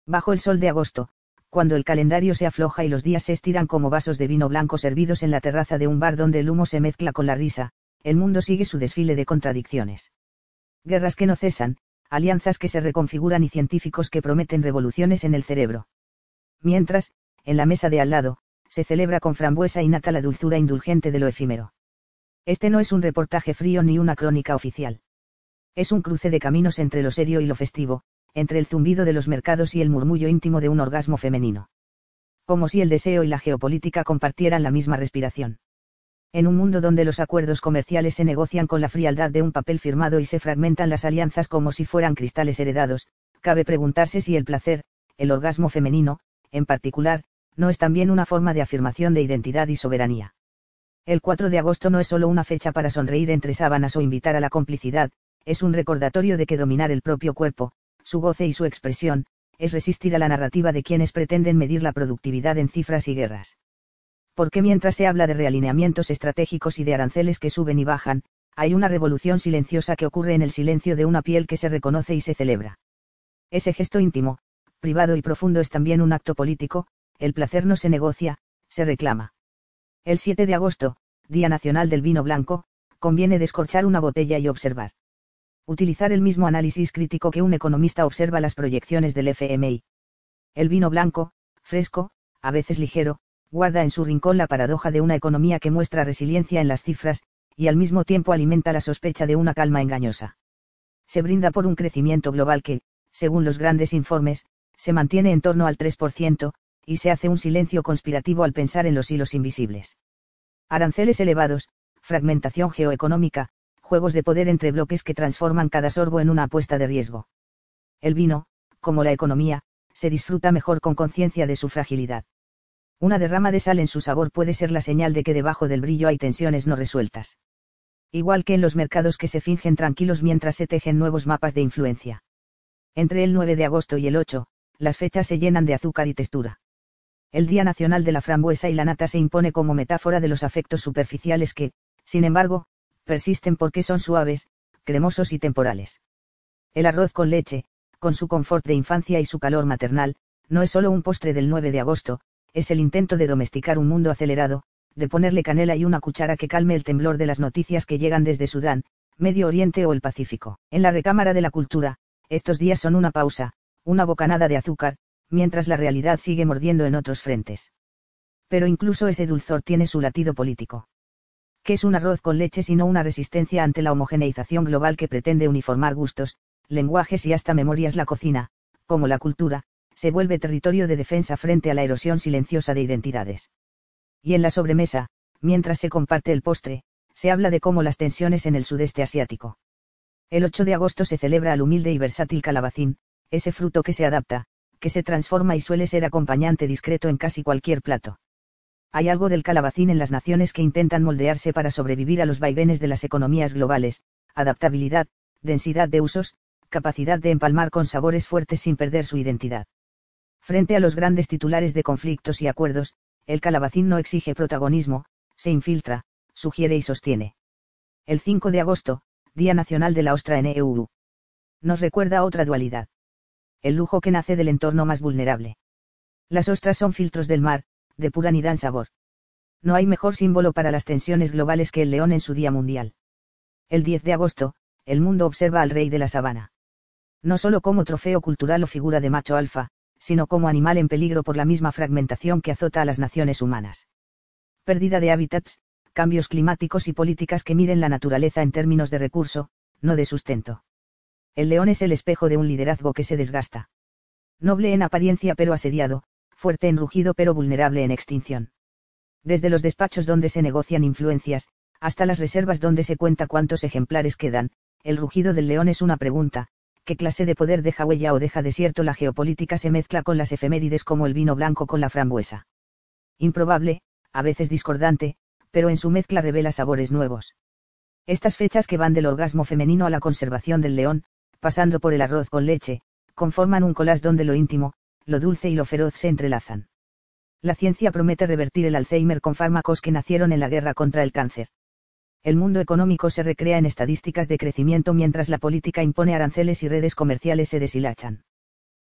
Bajo el sol de agosto, cuando el calendario se afloja y los días se estiran como vasos de vino blanco servidos en la terraza de un bar donde el humo se mezcla con la risa, el mundo sigue su desfile de contradicciones. Guerras que no cesan, alianzas que se reconfiguran y científicos que prometen revoluciones en el cerebro. Mientras, en la mesa de al lado, se celebra con frambuesa y nata la dulzura indulgente de lo efímero. Este no es un reportaje frío ni una crónica oficial. Es un cruce de caminos entre lo serio y lo festivo, entre el zumbido de los mercados y el murmullo íntimo de un orgasmo femenino. Como si el deseo y la geopolítica compartieran la misma respiración. En un mundo donde los acuerdos comerciales se negocian con la frialdad de un papel firmado y se fragmentan las alianzas como si fueran cristales heredados, cabe preguntarse si el placer, el orgasmo femenino, en particular, no es también una forma de afirmación de identidad y soberanía. El 4 de agosto no es solo una fecha para sonreír entre sábanas o invitar a la complicidad, es un recordatorio de que dominar el propio cuerpo, su goce y su expresión, es resistir a la narrativa de quienes pretenden medir la productividad en cifras y guerras. Porque mientras se habla de realineamientos estratégicos y de aranceles que suben y bajan, hay una revolución silenciosa que ocurre en el silencio de una piel que se reconoce y se celebra. Ese gesto íntimo, privado y profundo es también un acto político, el placer no se negocia, se reclama. El 7 de agosto, Día Nacional del Vino Blanco, conviene descorchar una botella y observar. Utilizar el mismo análisis crítico que un economista observa las proyecciones del FMI. El vino blanco, fresco, a veces ligero, guarda en su rincón la paradoja de una economía que muestra resiliencia en las cifras, y al mismo tiempo alimenta la sospecha de una calma engañosa. Se brinda por un crecimiento global que, según los grandes informes, se mantiene en torno al 3%, y se hace un silencio conspirativo al pensar en los hilos invisibles. Aranceles elevados, fragmentación geoeconómica, juegos de poder entre bloques que transforman cada sorbo en una apuesta de riesgo. El vino, como la economía, se disfruta mejor con conciencia de su fragilidad. Una derrama de sal en su sabor puede ser la señal de que debajo del brillo hay tensiones no resueltas. Igual que en los mercados que se fingen tranquilos mientras se tejen nuevos mapas de influencia. Entre el 9 de agosto y el 8, las fechas se llenan de azúcar y textura. El Día Nacional de la Frambuesa y la Nata se impone como metáfora de los afectos superficiales que, sin embargo, persisten porque son suaves, cremosos y temporales. El arroz con leche, con su confort de infancia y su calor maternal, no es solo un postre del 9 de agosto, es el intento de domesticar un mundo acelerado, de ponerle canela y una cuchara que calme el temblor de las noticias que llegan desde Sudán, Medio Oriente o el Pacífico. En la recámara de la cultura, estos días son una pausa, una bocanada de azúcar, mientras la realidad sigue mordiendo en otros frentes. Pero incluso ese dulzor tiene su latido político. ¿Qué es un arroz con leche sino una resistencia ante la homogeneización global que pretende uniformar gustos, lenguajes y hasta memorias? La cocina, como la cultura, se vuelve territorio de defensa frente a la erosión silenciosa de identidades. Y en la sobremesa, mientras se comparte el postre, se habla de cómo las tensiones en el sudeste asiático. El 8 de agosto se celebra al humilde y versátil calabacín, ese fruto que se adapta, que se transforma y suele ser acompañante discreto en casi cualquier plato. Hay algo del calabacín en las naciones que intentan moldearse para sobrevivir a los vaivenes de las economías globales: adaptabilidad, densidad de usos, capacidad de empalmar con sabores fuertes sin perder su identidad. Frente a los grandes titulares de conflictos y acuerdos, el calabacín no exige protagonismo, se infiltra, sugiere y sostiene. El 5 de agosto, Día Nacional de la Ostra en EU. Nos recuerda otra dualidad. El lujo que nace del entorno más vulnerable. Las ostras son filtros del mar, depuran y dan sabor. No hay mejor símbolo para las tensiones globales que el león en su Día Mundial. El 10 de agosto, el mundo observa al rey de la sabana. No solo como trofeo cultural o figura de macho alfa, sino como animal en peligro por la misma fragmentación que azota a las naciones humanas. Pérdida de hábitats, cambios climáticos y políticas que miden la naturaleza en términos de recurso, no de sustento. El león es el espejo de un liderazgo que se desgasta. Noble en apariencia pero asediado, fuerte en rugido pero vulnerable en extinción. Desde los despachos donde se negocian influencias, hasta las reservas donde se cuenta cuántos ejemplares quedan, el rugido del león es una pregunta: ¿qué clase de poder deja huella o deja desierto? La geopolítica se mezcla con las efemérides como el vino blanco con la frambuesa. Improbable, a veces discordante, pero en su mezcla revela sabores nuevos. Estas fechas que van del orgasmo femenino a la conservación del león, pasando por el arroz con leche, conforman un collage donde lo íntimo, lo dulce y lo feroz se entrelazan. La ciencia promete revertir el Alzheimer con fármacos que nacieron en la guerra contra el cáncer. El mundo económico se recrea en estadísticas de crecimiento mientras la política impone aranceles y redes comerciales se deshilachan.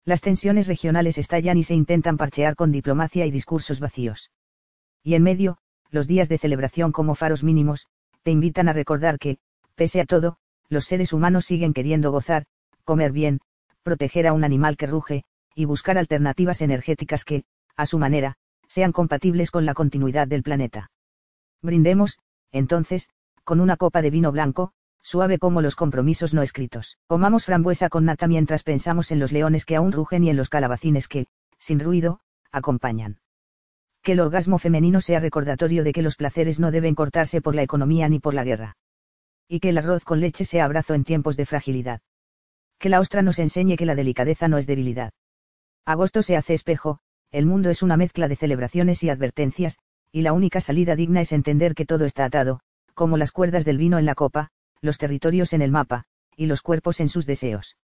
Las tensiones regionales estallan y se intentan parchear con diplomacia y discursos vacíos. Y en medio, los días de celebración como faros mínimos, te invitan a recordar que, pese a todo, los seres humanos siguen queriendo gozar, comer bien, proteger a un animal que ruge, y buscar alternativas energéticas que, a su manera, sean compatibles con la continuidad del planeta. Brindemos, entonces, con una copa de vino blanco, suave como los compromisos no escritos. Comamos frambuesa con nata mientras pensamos en los leones que aún rugen y en los calabacines que, sin ruido, acompañan. Que el orgasmo femenino sea recordatorio de que los placeres no deben cortarse por la economía ni por la guerra. Y que el arroz con leche sea abrazo en tiempos de fragilidad. Que la ostra nos enseñe que la delicadeza no es debilidad. Agosto se hace espejo, el mundo es una mezcla de celebraciones y advertencias, y la única salida digna es entender que todo está atado, como las cuerdas del vino en la copa, los territorios en el mapa, y los cuerpos en sus deseos.